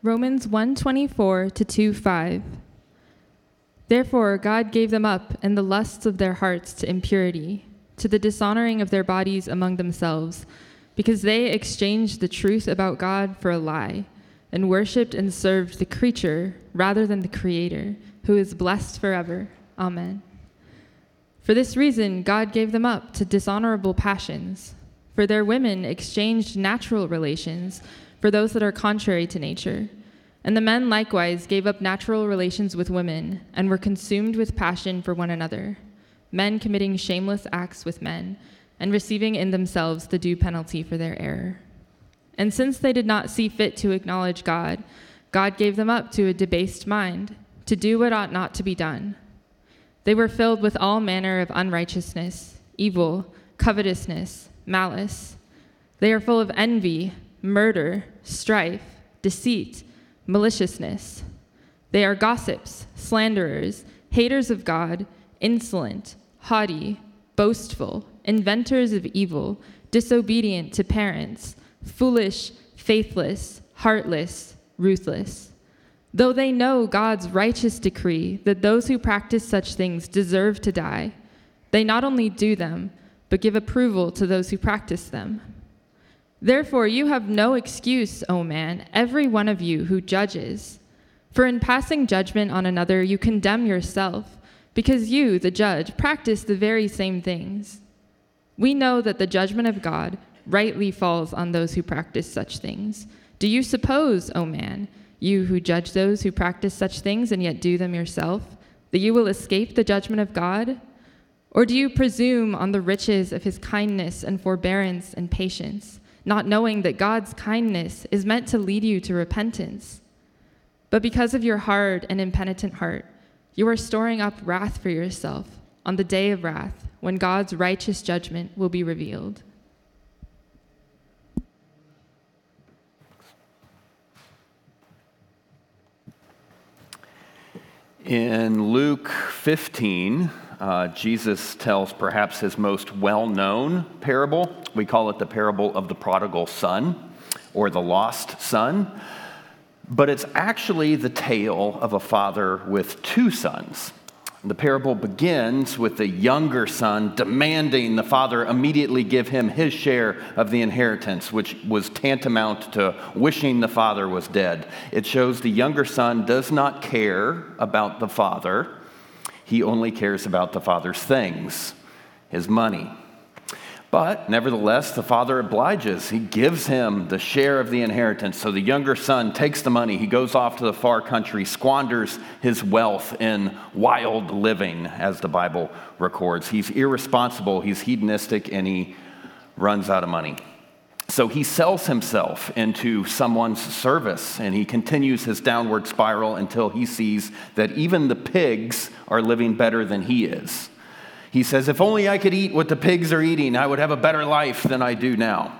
Romans 1:24 to 2:5. Therefore God gave them up in the lusts of their hearts to impurity, to the dishonoring of their bodies among themselves, because they exchanged the truth about God for a lie, and worshipped and served the creature rather than the Creator, who is blessed forever. Amen. For this reason God gave them up to dishonorable passions, for their women exchanged natural relations for those that are contrary to nature. And the men likewise gave up natural relations with women, and were consumed with passion for one another, men committing shameless acts with men, and receiving in themselves the due penalty for their error. And since they did not see fit to acknowledge God, God gave them up to a debased mind, to do what ought not to be done. They were filled with all manner of unrighteousness, evil, covetousness, malice. They are full of envy, murder, strife, deceit, maliciousness. They are gossips, slanderers, haters of God, insolent, haughty, boastful, inventors of evil, disobedient to parents, foolish, faithless, heartless, ruthless. Though they know God's righteous decree that those who practice such things deserve to die, they not only do them, but give approval to those who practice them. Therefore you have no excuse, O man, every one of you who judges. For in passing judgment on another you condemn yourself, because you, the judge, practice the very same things. We know that the judgment of God rightly falls on those who practice such things. Do you suppose, O man, you who judge those who practice such things and yet do them yourself, that you will escape the judgment of God? Or do you presume on the riches of his kindness and forbearance and patience, not knowing that God's kindness is meant to lead you to repentance? But because of your hard and impenitent heart, you are storing up wrath for yourself on the day of wrath, when God's righteous judgment will be revealed. In Luke 15, Jesus tells perhaps his most well-known parable. We call it the parable of the prodigal son, or the lost son. But it's actually the tale of a father with two sons. The parable begins with the younger son demanding the father immediately give him his share of the inheritance, which was tantamount to wishing the father was dead. It shows the younger son does not care about the father. He only cares about the father's things, his money. But nevertheless, the father obliges. He gives him the share of the inheritance. So the younger son takes the money. He goes off to the far country, squanders his wealth in wild living, as the Bible records. He's irresponsible, he's hedonistic, and he runs out of money. So he sells himself into someone's service, and he continues his downward spiral until he sees that even the pigs are living better than he is. He says, if only I could eat what the pigs are eating, I would have a better life than I do now.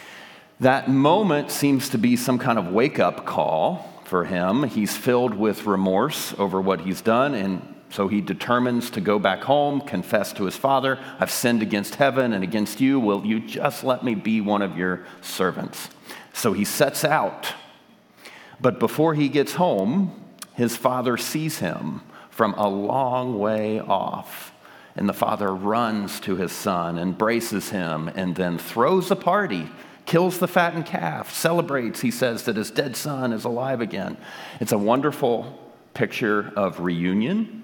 That moment seems to be some kind of wake-up call for him. He's filled with remorse over what he's done, and so he determines to go back home, confess to his father, I've sinned against heaven and against you. Will you just let me be one of your servants? So he sets out. But before he gets home, his father sees him from a long way off. And the father runs to his son, embraces him, and then throws a party, kills the fattened calf, celebrates, he says, that his dead son is alive again. It's a wonderful picture of reunion,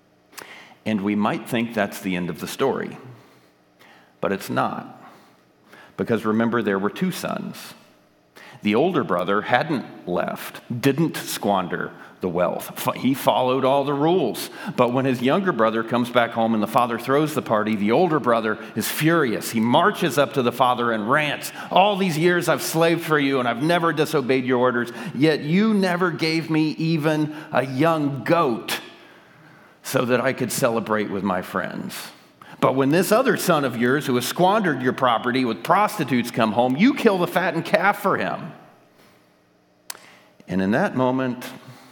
and we might think that's the end of the story. But it's not. Because remember, there were two sons. The older brother hadn't left, didn't squander the wealth. He followed all the rules. But when his younger brother comes back home and the father throws the party, the older brother is furious. He marches up to the father and rants, all these years I've slaved for you and I've never disobeyed your orders, yet you never gave me even a young goat so that I could celebrate with my friends. But when this other son of yours who has squandered your property with prostitutes come home, you kill the fattened calf for him. And in that moment,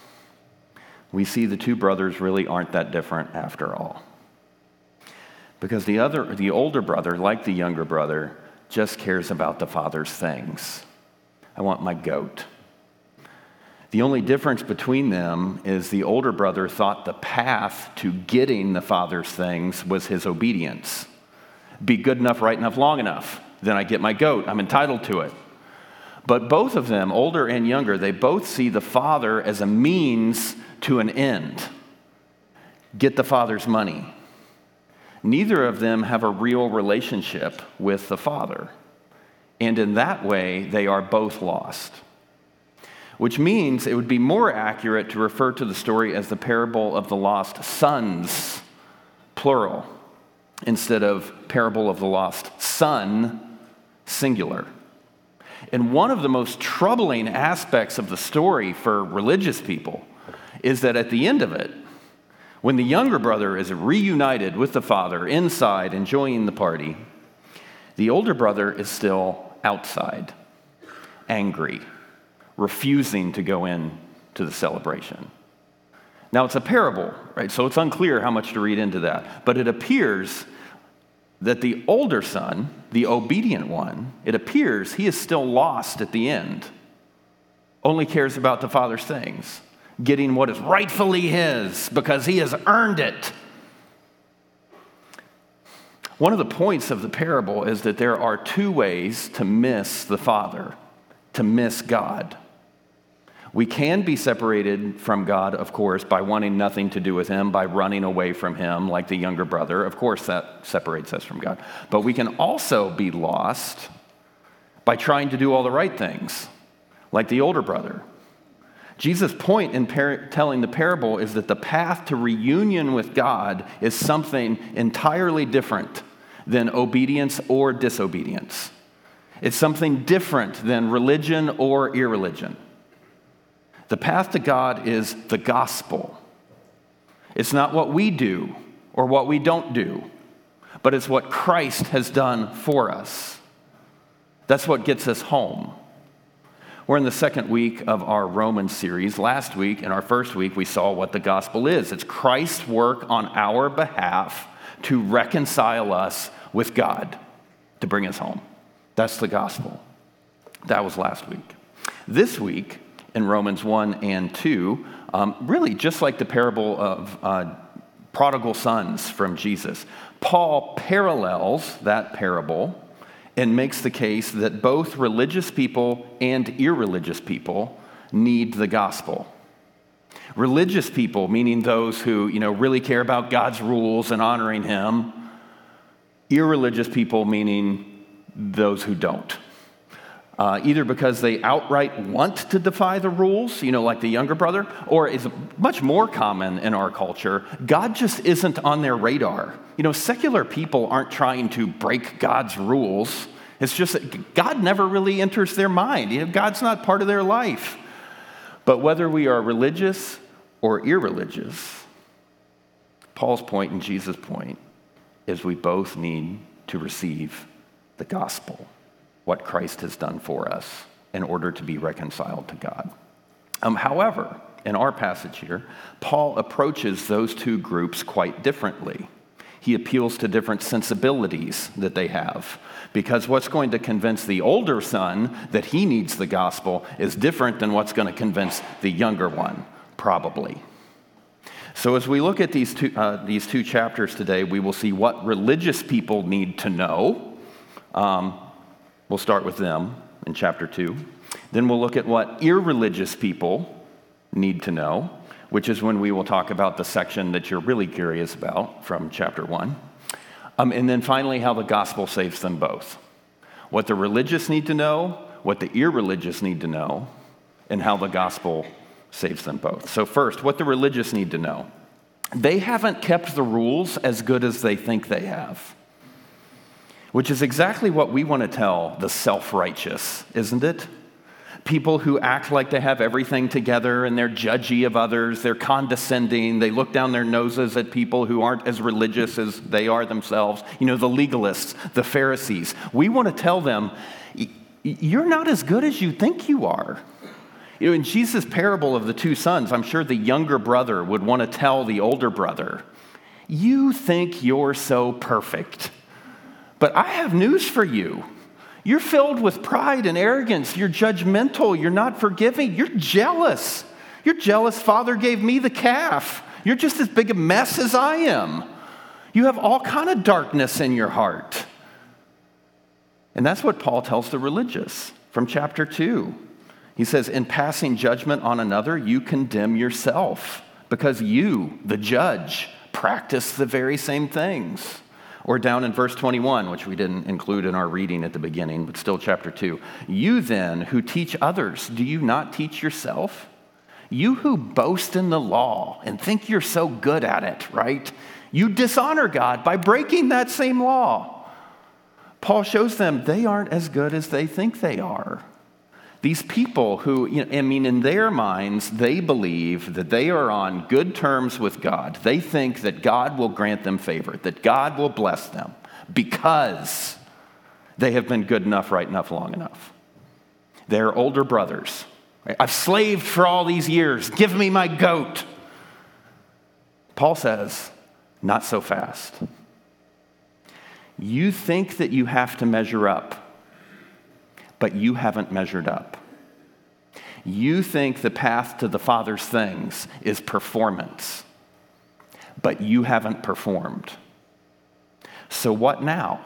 we see the two brothers really aren't that different after all. Because the older brother, like the younger brother, just cares about the father's things. I want my goat. The only difference between them is the older brother thought the path to getting the father's things was his obedience. Be good enough, right enough, long enough. Then I get my goat. I'm entitled to it. But both of them, older and younger, they both see the father as a means to an end. Get the father's money. Neither of them have a real relationship with the father. And in that way, they are both lost. Which means it would be more accurate to refer to the story as the parable of the lost sons, plural, instead of parable of the lost son, singular. And one of the most troubling aspects of the story for religious people is that at the end of it, when the younger brother is reunited with the father inside enjoying the party, the older brother is still outside, angry, refusing to go in to the celebration. Now, it's a parable, right? So it's unclear how much to read into that. But it appears that the older son, the obedient one, it appears he is still lost at the end, only cares about the father's things, getting what is rightfully his because he has earned it. One of the points of the parable is that there are two ways to miss the Father, to miss God. We can be separated from God, of course, by wanting nothing to do with him, by running away from him like the younger brother. Of course, that separates us from God. But we can also be lost by trying to do all the right things, like the older brother. Jesus' point in telling the parable is that the path to reunion with God is something entirely different than obedience or disobedience. It's something different than religion or irreligion. The path to God is the gospel. It's not what we do or what we don't do, but it's what Christ has done for us. That's what gets us home. We're in the second week of our Romans series. Last week, in our first week, we saw what the gospel is. It's Christ's work on our behalf to reconcile us with God, to bring us home. That's the gospel. That was last week. This week, in Romans 1 and 2, really just like the parable of prodigal sons from Jesus, Paul parallels that parable and makes the case that both religious people and irreligious people need the gospel. Religious people, meaning those who, really care about God's rules and honoring him. Irreligious people, meaning those who don't. Either because they outright want to defy the rules, like the younger brother, or is much more common in our culture, God just isn't on their radar. Secular people aren't trying to break God's rules. It's just that God never really enters their mind. God's not part of their life. But whether we are religious or irreligious, Paul's point and Jesus' point is we both need to receive the gospel, what Christ has done for us in order to be reconciled to God. However, in our passage here, Paul approaches those two groups quite differently. He appeals to different sensibilities that they have, because what's going to convince the older son that he needs the gospel is different than what's going to convince the younger one, probably. So as we look at these two chapters today, we will see what religious people need to know. We'll start with them in chapter 2. Then we'll look at what irreligious people need to know, which is when we will talk about the section that you're really curious about from chapter 1. And then finally, how the gospel saves them both. What the religious need to know, what the irreligious need to know, and how the gospel saves them both. So first, what the religious need to know. They haven't kept the rules as good as they think they have, which is exactly what we want to tell the self-righteous, isn't it? People who act like they have everything together and they're judgy of others, they're condescending, they look down their noses at people who aren't as religious as they are themselves. The legalists, the Pharisees. We want to tell them, you're not as good as you think you are. In Jesus' parable of the two sons, I'm sure the younger brother would want to tell the older brother, you think you're so perfect, but I have news for you. You're filled with pride and arrogance. You're judgmental. You're not forgiving. You're jealous. You're jealous Father gave me the calf. You're just as big a mess as I am. You have all kind of darkness in your heart. And that's what Paul tells the religious from chapter 2. He says, in passing judgment on another, you condemn yourself because you, the judge, practice the very same things. Or down in verse 21, which we didn't include in our reading at the beginning, but still chapter 2. You then who teach others, do you not teach yourself? You who boast in the law and think you're so good at it, right? You dishonor God by breaking that same law. Paul shows them they aren't as good as they think they are. These people who, in their minds, they believe that they are on good terms with God. They think that God will grant them favor, that God will bless them because they have been good enough, right enough, long enough. They're older brothers. Right? I've slaved for all these years. Give me my goat. Paul says, not so fast. You think that you have to measure up, but you haven't measured up. You think the path to the Father's things is performance, but you haven't performed. So what now?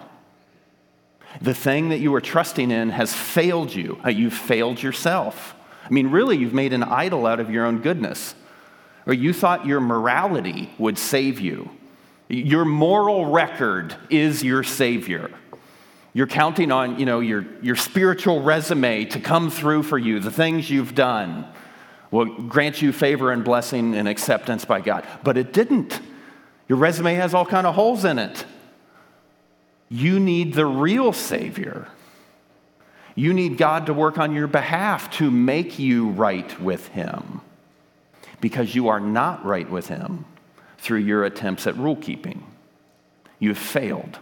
The thing that you were trusting in has failed you. You've failed yourself. Really, you've made an idol out of your own goodness. Or you thought your morality would save you. Your moral record is your savior. You're counting on, your spiritual resume to come through for you. The things you've done will grant you favor and blessing and acceptance by God. But it didn't. Your resume has all kind of holes in it. You need the real Savior. You need God to work on your behalf to make you right with Him. Because you are not right with Him through your attempts at rule keeping. You've failed.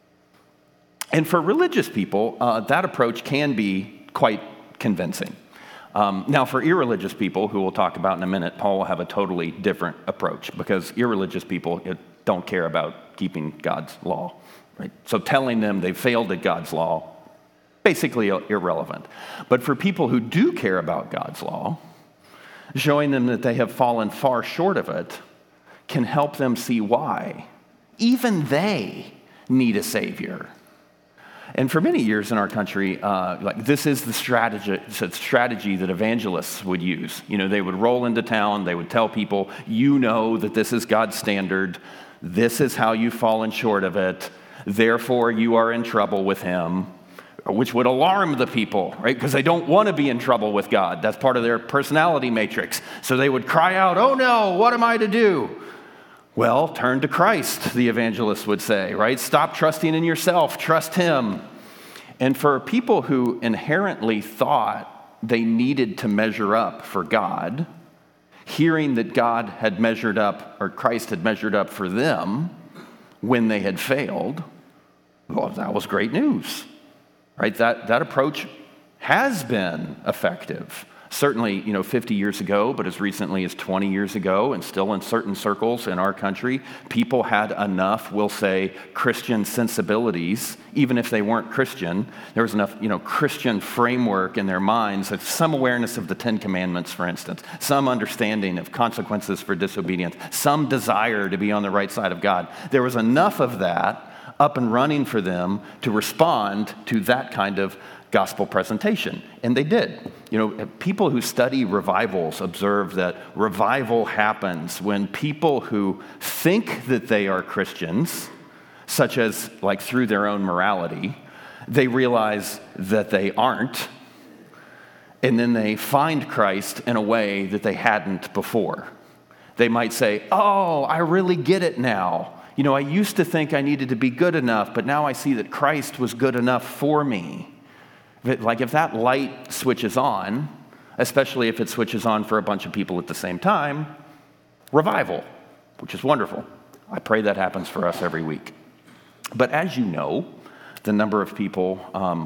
And for religious people, that approach can be quite convincing. Now, for irreligious people, who we'll talk about in a minute, Paul will have a totally different approach because irreligious people don't care about keeping God's law. Right? So telling them they've failed at God's law, basically irrelevant. But for people who do care about God's law, showing them that they have fallen far short of it can help them see why. Even they need a Savior. And for many years in our country, this is the strategy that evangelists would use. They would roll into town, they would tell people, that this is God's standard, this is how you've fallen short of it, therefore you are in trouble with Him, which would alarm the people, right? Because they don't want to be in trouble with God. That's part of their personality matrix. So they would cry out, oh no, what am I to do? Well, turn to Christ, the evangelists would say, right? Stop trusting in yourself, trust Him. And for people who inherently thought they needed to measure up for God, hearing that God had measured up, or Christ had measured up for them when they had failed, well, that was great news, right? That approach has been effective. Certainly, 50 years ago, but as recently as 20 years ago, and still in certain circles in our country, people had enough, we'll say, Christian sensibilities, even if they weren't Christian. There was enough, Christian framework in their minds, some awareness of the Ten Commandments, for instance, some understanding of consequences for disobedience, some desire to be on the right side of God. There was enough of that up and running for them to respond to that kind of gospel presentation. And they did. People who study revivals observe that revival happens when people who think that they are Christians, such as through their own morality, they realize that they aren't, and then they find Christ in a way that they hadn't before. They might say, oh, I really get it now. I used to think I needed to be good enough, but now I see that Christ was good enough for me. If that light switches on, especially if it switches on for a bunch of people at the same time, revival, which is wonderful. I pray that happens for us every week. But as you know, the number of people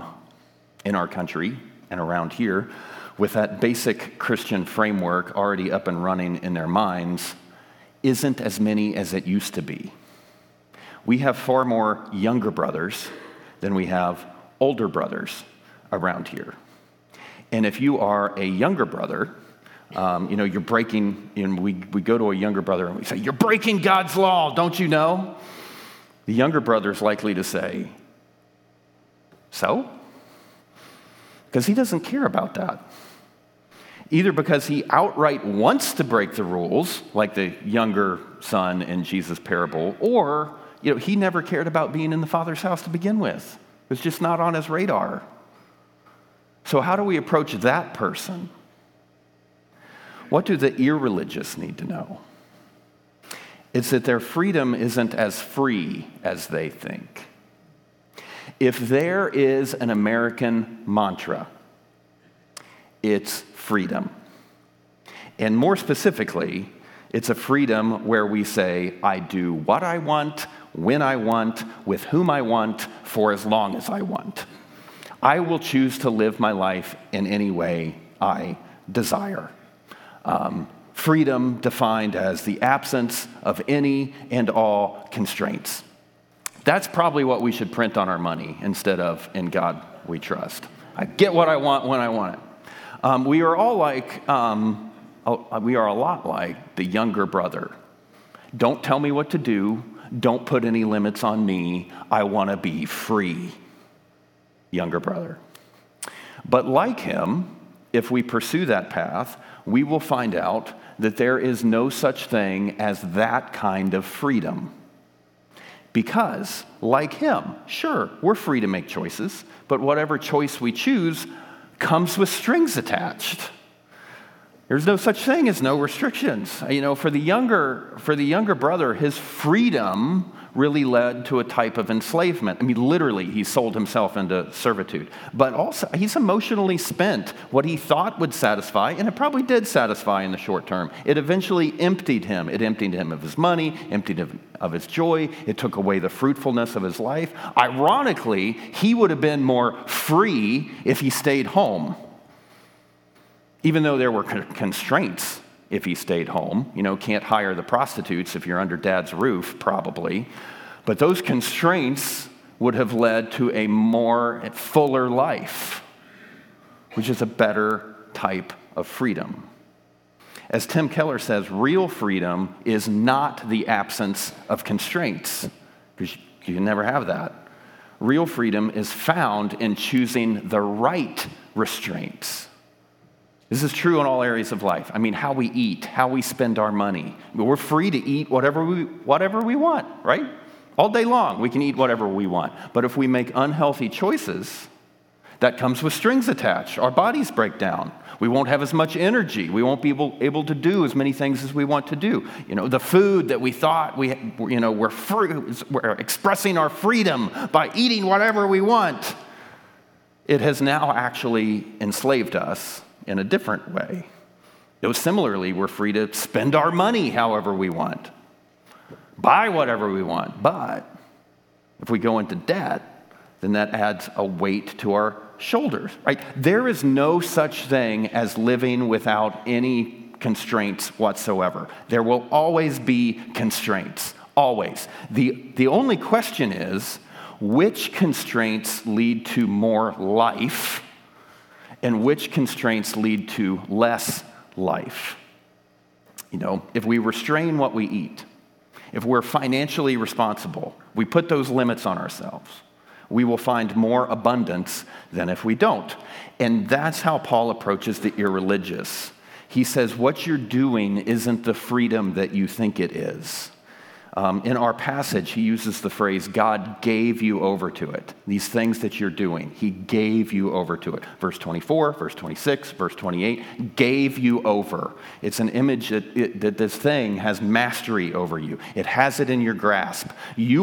in our country and around here with that basic Christian framework already up and running in their minds isn't as many as it used to be. We have far more younger brothers than we have older brothers around here. And if you are a younger brother, you're breaking, we go to a younger brother and we say, "You're breaking God's law, don't you know?" The younger brother is likely to say, "So?" Because he doesn't care about that. Either because he outright wants to break the rules, like the younger son in Jesus' parable, or he never cared about being in the Father's house to begin with. It was just not on his radar. So how do we approach that person? What do the irreligious need to know? It's that their freedom isn't as free as they think. If there is an American mantra, it's freedom. And more specifically, it's a freedom where we say, "I do what I want, when I want, with whom I want, for as long as I want. I will choose to live my life in any way I desire." Freedom defined as the absence of any and all constraints. That's probably what we should print on our money instead of "In God we trust." I get what I want when I want it. We are a lot like the younger brother. Don't tell me what to do. Don't put any limits on me. I want to be free. Younger brother. But like him, if we pursue that path, we will find out that there is no such thing as that kind of freedom. Because, like him, sure, we're free to make choices, but whatever choice we choose comes with strings attached. There's no such thing as no restrictions. For the younger brother, his freedom really led to a type of enslavement. Literally, he sold himself into servitude. But also, he's emotionally spent. What he thought would satisfy, and it probably did satisfy in the short term, it eventually emptied him. It emptied him of his money, emptied him of his joy. It took away the fruitfulness of his life. Ironically, he would have been more free if he stayed home. Even though there were constraints if he stayed home. Can't hire the prostitutes if you're under dad's roof, probably. But those constraints would have led to a more fuller life, which is a better type of freedom. As Tim Keller says, real freedom is not the absence of constraints, because you can never have that. Real freedom is found in choosing the right restraints. This is true in all areas of life. How we eat, how we spend our money. We're free to eat whatever we want, right? All day long, we can eat whatever we want. But if we make unhealthy choices, that comes with strings attached. Our bodies break down. We won't have as much energy. We won't be able to do as many things as we want to do. The food that we thought we're free, we're expressing our freedom by eating whatever we want. It has now actually enslaved us in a different way. Similarly, we're free to spend our money however we want, buy whatever we want. But if we go into debt, then that adds a weight to our shoulders, right? There is no such thing as living without any constraints whatsoever. There will always be constraints, always. The only question is, which constraints lead to more life and which constraints lead to less life? If we restrain what we eat, if we're financially responsible, we put those limits on ourselves, we will find more abundance than if we don't. And that's how Paul approaches the irreligious. He says, what you're doing isn't the freedom that you think it is. In our passage, he uses the phrase, God gave you over to it. These things that you're doing, he gave you over to it. Verse 24, verse 26, verse 28, gave you over. It's an image that this thing has mastery over you. It has it in your grasp. You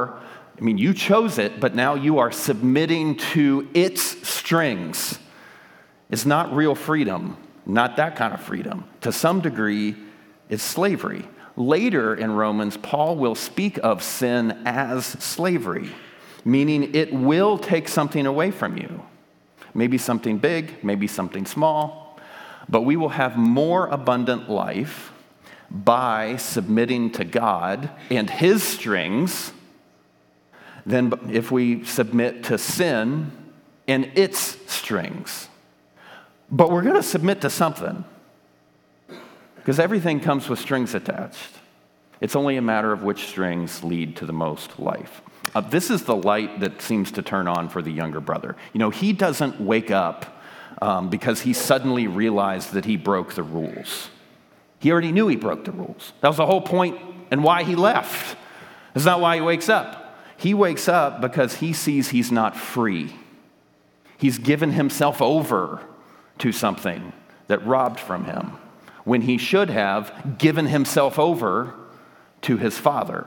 chose it, but now you are submitting to its strings. It's not real freedom, not that kind of freedom. To some degree, it's slavery. Later in Romans, Paul will speak of sin as slavery, meaning it will take something away from you. Maybe something big, maybe something small, but we will have more abundant life by submitting to God and his strings than if we submit to sin and its strings. But we're going to submit to something, because everything comes with strings attached. It's only a matter of which strings lead to the most life. This is the light that seems to turn on for the younger brother. He doesn't wake up because he suddenly realized that he broke the rules. He already knew he broke the rules. That was the whole point and why he left. That's not why he wakes up. He wakes up because he sees he's not free. He's given himself over to something that robbed from him, when he should have given himself over to his Father.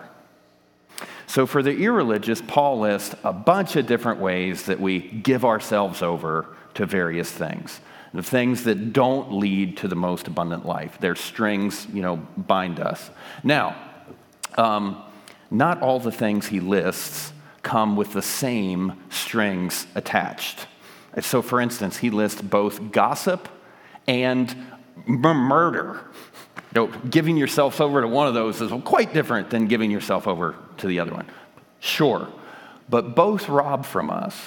So for the irreligious, Paul lists a bunch of different ways that we give ourselves over to various things. The things that don't lead to the most abundant life. Their strings, bind us. Now, not all the things he lists come with the same strings attached. So for instance, he lists both gossip and murder. Giving yourself over to one of those is quite different than giving yourself over to the other one. Sure, but both rob from us.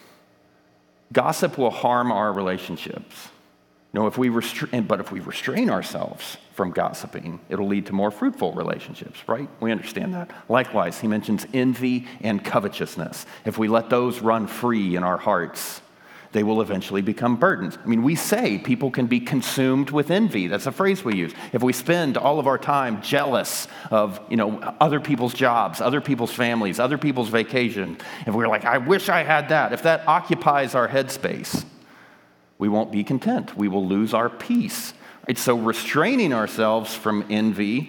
Gossip will harm our relationships. If we restrain ourselves from gossiping, it'll lead to more fruitful relationships, right? We understand that. Likewise, he mentions envy and covetousness. If we let those run free in our hearts, they will eventually become burdens. We say people can be consumed with envy. That's a phrase we use. If we spend all of our time jealous of, other people's jobs, other people's families, other people's vacation, if we're like, I wish I had that, if that occupies our headspace, we won't be content. We will lose our peace. Right? So restraining ourselves from envy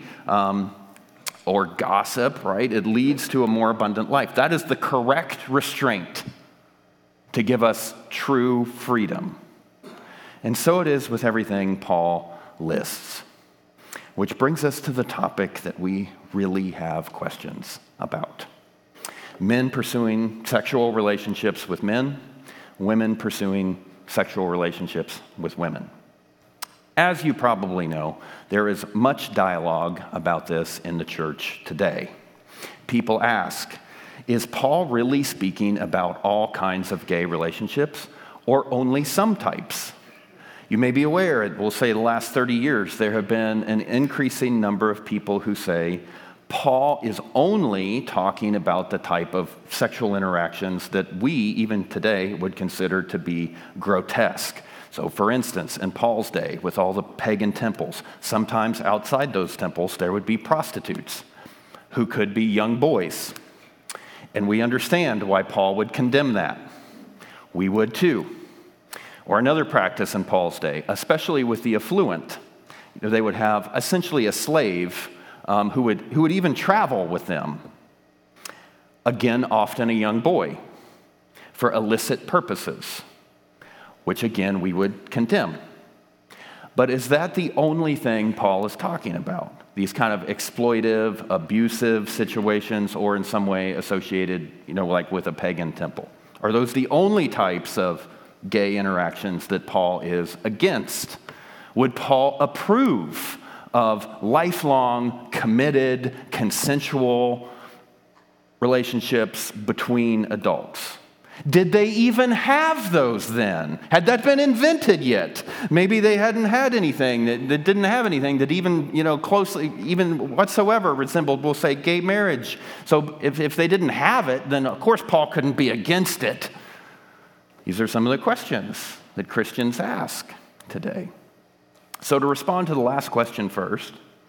or gossip, right, it leads to a more abundant life. That is the correct restraint to give us true freedom. And so it is with everything Paul lists, which brings us to the topic that we really have questions about. Men pursuing sexual relationships with men, women pursuing sexual relationships with women. As you probably know, there is much dialogue about this in the church today. People ask, is Paul really speaking about all kinds of gay relationships or only some types? You may be aware, we'll say the last 30 years, there have been an increasing number of people who say Paul is only talking about the type of sexual interactions that we, even today, would consider to be grotesque. So for instance, in Paul's day, with all the pagan temples, sometimes outside those temples there would be prostitutes who could be young boys. And we understand why Paul would condemn that. We would too. Or another practice in Paul's day, especially with the affluent, they would have essentially a slave who would even travel with them. Again, often a young boy, for illicit purposes, which again we would condemn. But is that the only thing Paul is talking about? These kind of exploitive, abusive situations, or in some way associated, like with a pagan temple? Are those the only types of gay interactions that Paul is against? Would Paul approve of lifelong, committed, consensual relationships between adults? Did they even have those then? Had that been invented yet? Maybe they hadn't had anything that didn't have anything that even, closely, even whatsoever resembled, we'll say, gay marriage. So if they didn't have it, then of course Paul couldn't be against it. These are some of the questions that Christians ask today. So to respond to the last question first,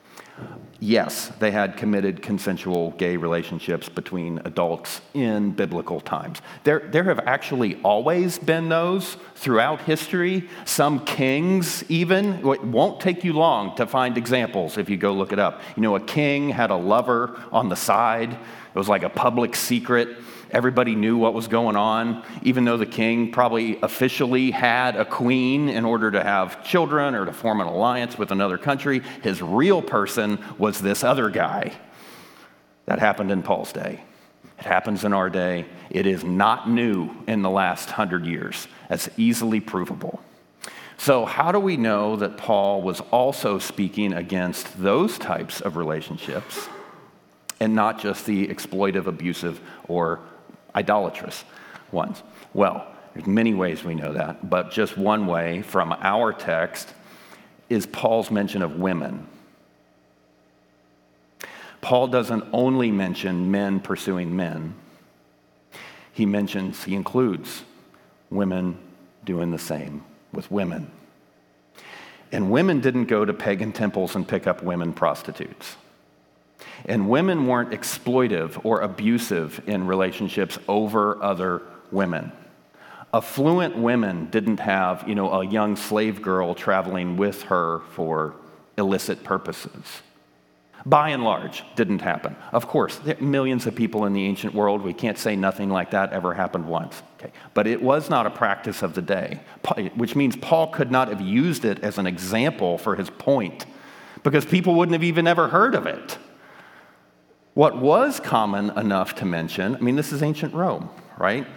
yes, they had committed consensual gay relationships between adults in biblical times. There have actually always been those throughout history. Some kings even. It won't take you long to find examples if you go look it up. A king had a lover on the side. It was like a public secret. Everybody knew what was going on, even though the king probably officially had a queen in order to have children or to form an alliance with another country. His real person was this other guy. That happened in Paul's day. It happens in our day. It is not new in the last 100 years. That's easily provable. So how do we know that Paul was also speaking against those types of relationships and not just the exploitive, abusive, or idolatrous ones? Well, There's many ways we know that, but just one way from our text is Paul's mention of women. Paul doesn't only mention men pursuing men. He includes women doing the same with women. And women didn't go to pagan temples and pick up women prostitutes. And women weren't exploitive or abusive in relationships over other women. Affluent women didn't have, a young slave girl traveling with her for illicit purposes. By and large, didn't happen. Of course, there are millions of people in the ancient world. We can't say nothing like that ever happened once. Okay. But it was not a practice of the day, which means Paul could not have used it as an example for his point because people wouldn't have even ever heard of it. What was common enough to mention, this is ancient Rome, right?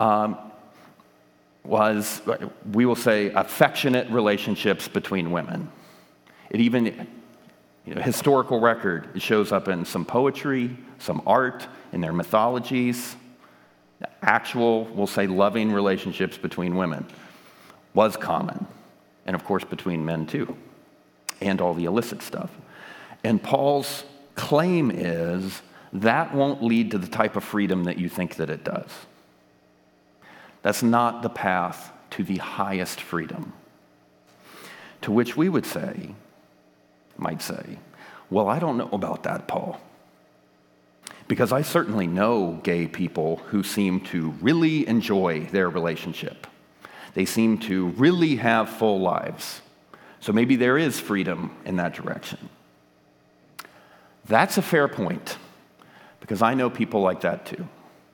Was, we will say, affectionate relationships between women. It even... historical record, it shows up in some poetry, some art, in their mythologies. Actual, we'll say, loving relationships between women was common. And of course, between men too, and all the illicit stuff. And Paul's claim is that won't lead to the type of freedom that you think that it does. That's not the path to the highest freedom. To which we would say, might say, well, I don't know about that, Paul. Because I certainly know gay people who seem to really enjoy their relationship. They seem to really have full lives. So maybe there is freedom in that direction. That's a fair point, because I know people like that too.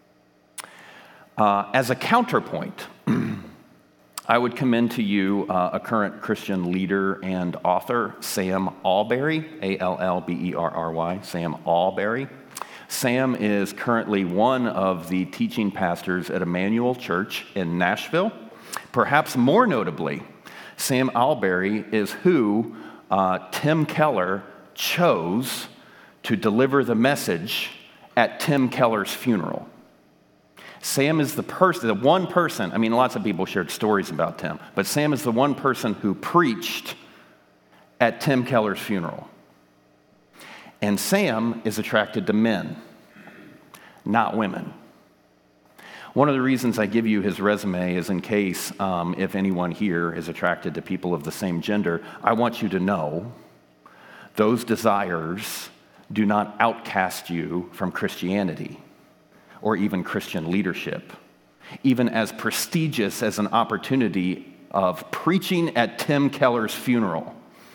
As a counterpoint, I would commend to you a current Christian leader and author, Sam Allberry, Allberry, Sam Allberry. Sam is currently one of the teaching pastors at Emmanuel Church in Nashville. Perhaps more notably, Sam Allberry is who Tim Keller chose to deliver the message at Tim Keller's funeral. Sam is the one person, lots of people shared stories about Tim, but Sam is the one person who preached at Tim Keller's funeral. And Sam is attracted to men, not women. One of the reasons I give you his resume is in case, if anyone here is attracted to people of the same gender, I want you to know those desires do not outcast you from Christianity or even Christian leadership, even as prestigious as an opportunity of preaching at Tim Keller's funeral.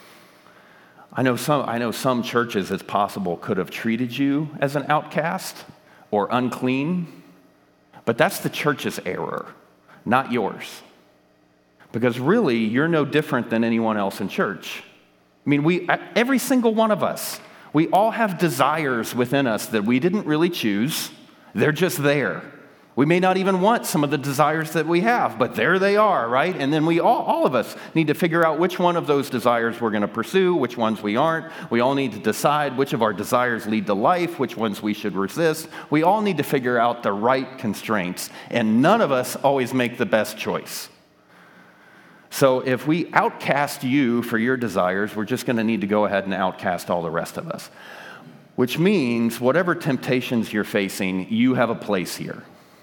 I know some churches, it's possible, could have treated you as an outcast or unclean, but that's the church's error, not yours. Because really, you're no different than anyone else in church. Every single one of us, we all have desires within us that we didn't really choose. They're just there. We may not even want some of the desires that we have, but there they are, right? And then we all of us need to figure out which one of those desires we're going to pursue, which ones we aren't. We all need to decide which of our desires lead to life, which ones we should resist. We all need to figure out the right constraints, and none of us always make the best choice. So if we outcast you for your desires, we're just going to need to go ahead and outcast all the rest of us. Which means whatever temptations you're facing, you have a place here.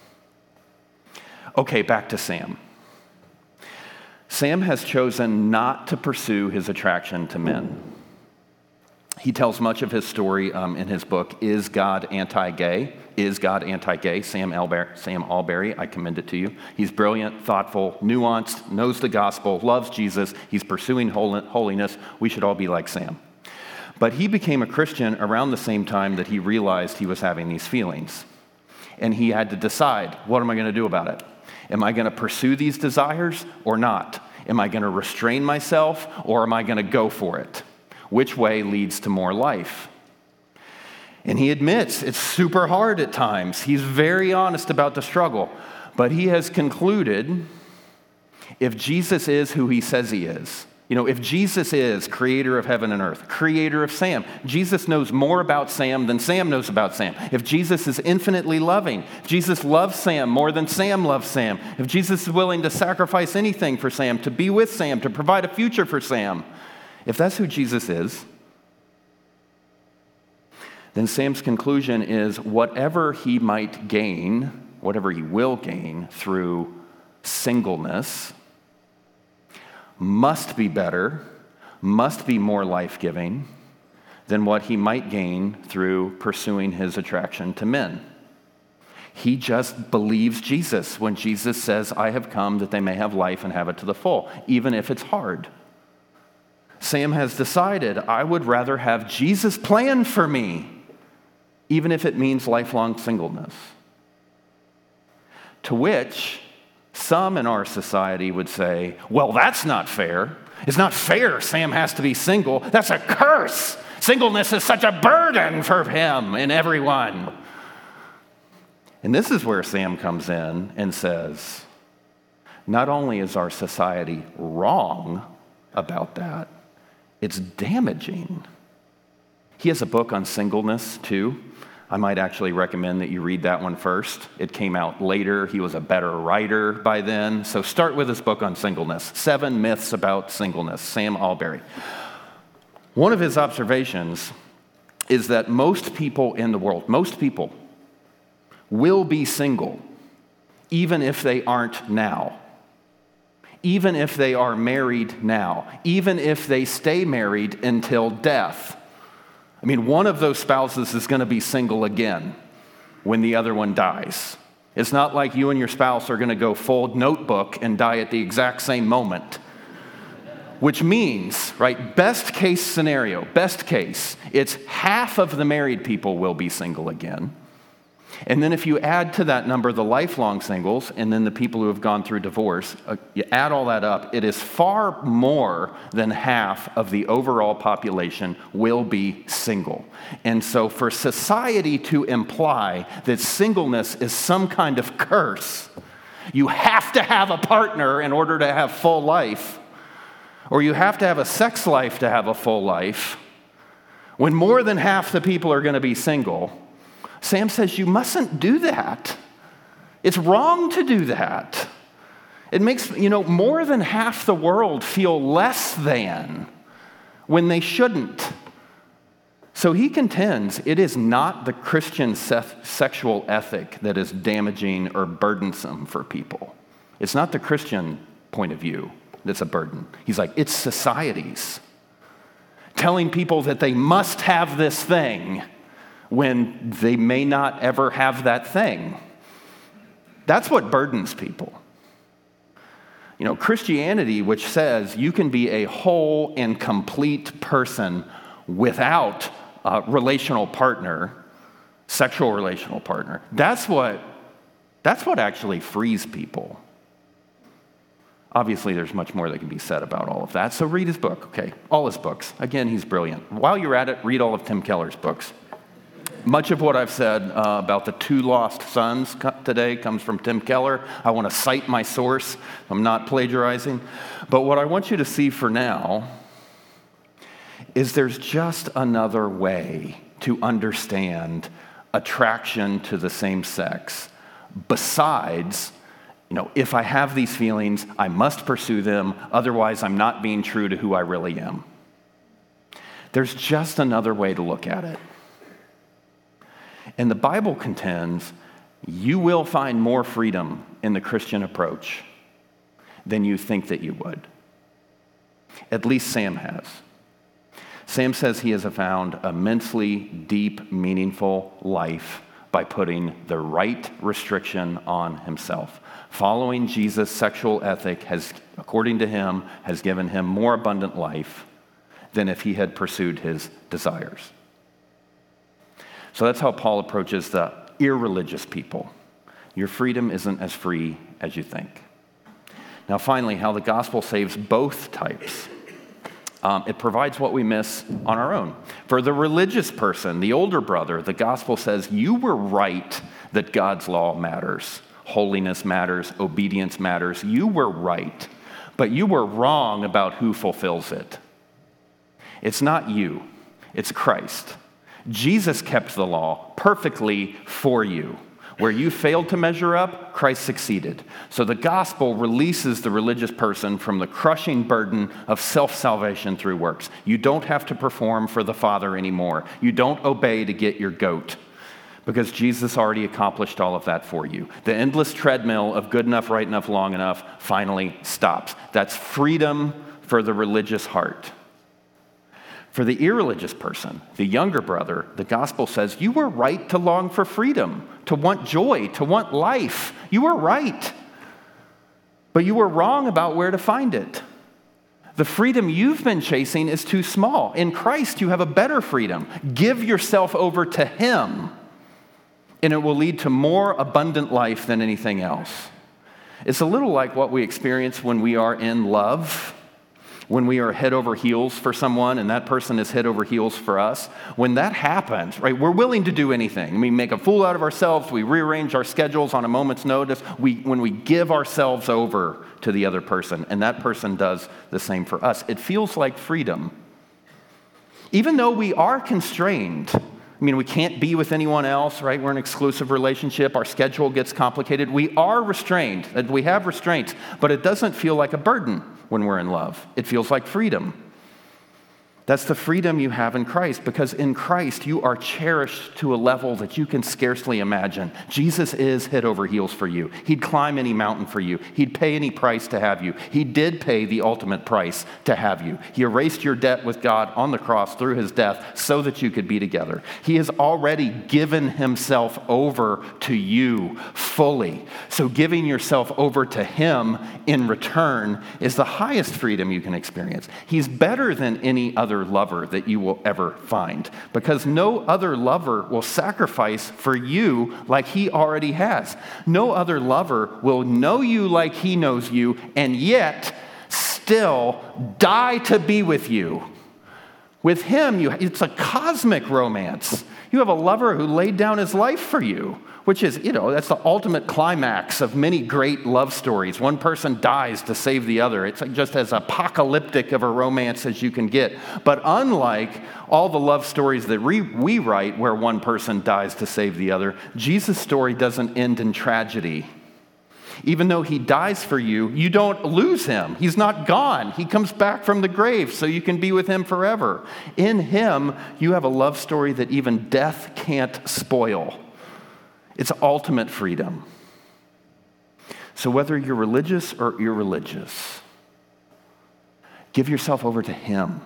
Okay, back to Sam. Sam has chosen not to pursue his attraction to men. He tells much of his story in his book, Is God Anti-Gay? Is God Anti-Gay? Sam Allberry, I commend it to you. He's brilliant, thoughtful, nuanced, knows the gospel, loves Jesus. He's pursuing holiness. We should all be like Sam. But he became a Christian around the same time that he realized he was having these feelings. And he had to decide, what am I going to do about it? Am I going to pursue these desires or not? Am I going to restrain myself or am I going to go for it? Which way leads to more life? And he admits it's super hard at times. He's very honest about the struggle. But he has concluded if Jesus is who he says he is, If Jesus is creator of heaven and earth, creator of Sam, Jesus knows more about Sam than Sam knows about Sam. If Jesus is infinitely loving, Jesus loves Sam more than Sam loves Sam. If Jesus is willing to sacrifice anything for Sam, to be with Sam, to provide a future for Sam, if that's who Jesus is, then Sam's conclusion is whatever he might gain, whatever he will gain through singleness, must be better, must be more life-giving than what he might gain through pursuing his attraction to men. He just believes Jesus when Jesus says, I have come that they may have life and have it to the full, even if it's hard. Sam has decided, I would rather have Jesus' plan for me, even if it means lifelong singleness. To which some in our society would say, well, that's not fair. It's not fair Sam has to be single. That's a curse. Singleness is such a burden for him and everyone. And this is where Sam comes in and says, not only is our society wrong about that, it's damaging. He has a book on singleness, too. I might actually recommend that you read that one first. It came out later. He was a better writer by then. So start with his book on singleness, 7 Myths About Singleness, Sam Allberry. One of his observations is that most people in the world, most people, will be single, even if they aren't now. Even if they are married now. Even if they stay married until death. One of those spouses is going to be single again when the other one dies. It's not like you and your spouse are going to go full Notebook and die at the exact same moment. Which means, right, best case scenario, best case, it's half of the married people will be single again. And then if you add to that number the lifelong singles and then the people who have gone through divorce, you add all that up, it is far more than half of the overall population will be single. And so for society to imply that singleness is some kind of curse, you have to have a partner in order to have full life, or you have to have a sex life to have a full life, when more than half the people are going to be single, Sam says you mustn't do that. It's wrong to do that. It makes, more than half the world feel less than when they shouldn't. So he contends it is not the Christian sexual ethic that is damaging or burdensome for people. It's not the Christian point of view that's a burden. He's like, it's society's. Telling people that they must have this thing when they may not ever have that thing. That's what burdens people. Christianity, which says you can be a whole and complete person without a relational partner, sexual relational partner, that's what actually frees people. Obviously, there's much more that can be said about all of that. So read his book, okay? All his books. Again, he's brilliant. While you're at it, read all of Tim Keller's books. Much of what I've said about the 2 lost sons today comes from Tim Keller. I want to cite my source. I'm not plagiarizing. But what I want you to see for now is there's just another way to understand attraction to the same sex besides, if I have these feelings, I must pursue them, otherwise I'm not being true to who I really am. There's just another way to look at it. And the Bible contends you will find more freedom in the Christian approach than you think that you would. At least Sam has. Sam says he has found immensely deep, meaningful life by putting the right restriction on himself. Following Jesus' sexual ethic has, according to him, has given him more abundant life than if he had pursued his desires. So that's how Paul approaches the irreligious people. Your freedom isn't as free as you think. Now, finally, how the gospel saves both types. It provides what we miss on our own. For the religious person, the older brother, the gospel says, you were right that God's law matters. Holiness matters. Obedience matters. You were right. but you were wrong about who fulfills it. It's not you, it's Christ. Jesus kept the law perfectly for you. Where you failed to measure up, Christ succeeded. So the gospel releases the religious person from the crushing burden of self-salvation through works. You don't have to perform for the Father anymore. You don't obey to get your goat, because Jesus already accomplished all of that for you. The endless treadmill of good enough, right enough, long enough finally stops. That's freedom for the religious heart. For the irreligious person, the younger brother, the gospel says, you were right to long for freedom, to want joy, to want life. You were right. But you were wrong about where to find it. The freedom you've been chasing is too small. In Christ, you have a better freedom. Give yourself over to Him, and it will lead to more abundant life than anything else. It's a little like what we experience when we are in love. When we are head over heels for someone and that person is head over heels for us, when that happens, right, we're willing to do anything. We make a fool out of ourselves. We rearrange our schedules on a moment's notice. When we give ourselves over to the other person, and that person does the same for us, it feels like freedom. Even though we are constrained. I mean, we can't be with anyone else, right? We're in an exclusive relationship. Our schedule gets complicated. We are restrained. We have restraints, but it doesn't feel like a burden when we're in love. It feels like freedom. That's the freedom you have in Christ, because in Christ you are cherished to a level that you can scarcely imagine. Jesus is head over heels for you. He'd climb any mountain for you. He'd pay any price to have you. He did pay the ultimate price to have you. He erased your debt with God on the cross through His death so that you could be together. He has already given Himself over to you fully. So giving yourself over to Him in return is the highest freedom you can experience. He's better than any other lover that you will ever find, because no other lover will sacrifice for you like He already has. No other lover will know you like He knows you and yet still die to be with you. With Him, it's a cosmic romance. You have a lover who laid down his life for you, which is, that's the ultimate climax of many great love stories. One person dies to save the other. It's like just as apocalyptic of a romance as you can get. But unlike all the love stories that we write where one person dies to save the other, Jesus' story doesn't end in tragedy. Even though He dies for you, you don't lose Him. He's not gone. He comes back from the grave so you can be with Him forever. In Him, you have a love story that even death can't spoil. It's ultimate freedom. So whether you're religious or irreligious, give yourself over to Him.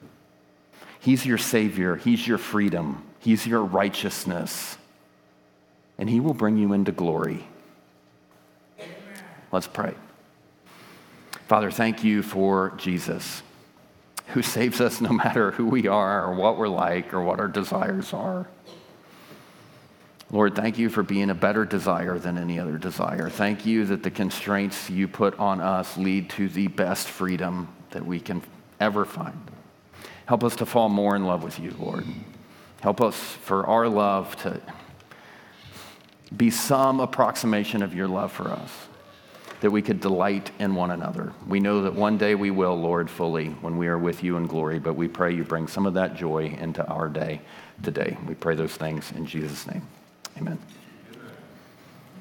He's your Savior. He's your freedom. He's your righteousness. And He will bring you into glory. Let's pray. Father, thank You for Jesus, who saves us no matter who we are or what we're like or what our desires are. Lord, thank You for being a better desire than any other desire. Thank You that the constraints You put on us lead to the best freedom that we can ever find. Help us to fall more in love with You, Lord. Help us for our love to be some approximation of Your love for us, that we could delight in one another. We know that one day we will, Lord, fully when we are with You in glory, but we pray You bring some of that joy into our day today. We pray those things in Jesus' name. Amen.